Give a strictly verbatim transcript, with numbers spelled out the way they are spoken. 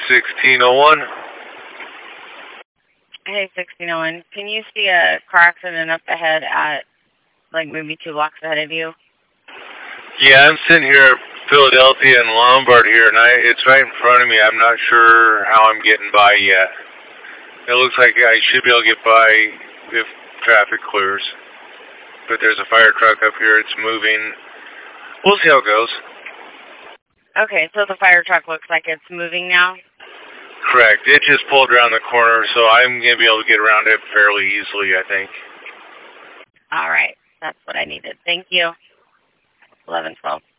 sixteen oh one. Hey, sixteen oh one. Can you see a car accident up ahead at, like, maybe two blocks ahead of you? Yeah, I'm sitting here at Philadelphia and Lombard here, and I, it's right in front of me. I'm not sure how I'm getting by yet. It looks like I should be able to get by if traffic clears. But there's a fire truck up here. It's moving. We'll see how it goes. Okay, so the fire truck looks like it's moving now? Correct. It just pulled around the corner, so I'm going to be able to get around it fairly easily, I think. All right. That's what I needed. Thank you. eleven twelve.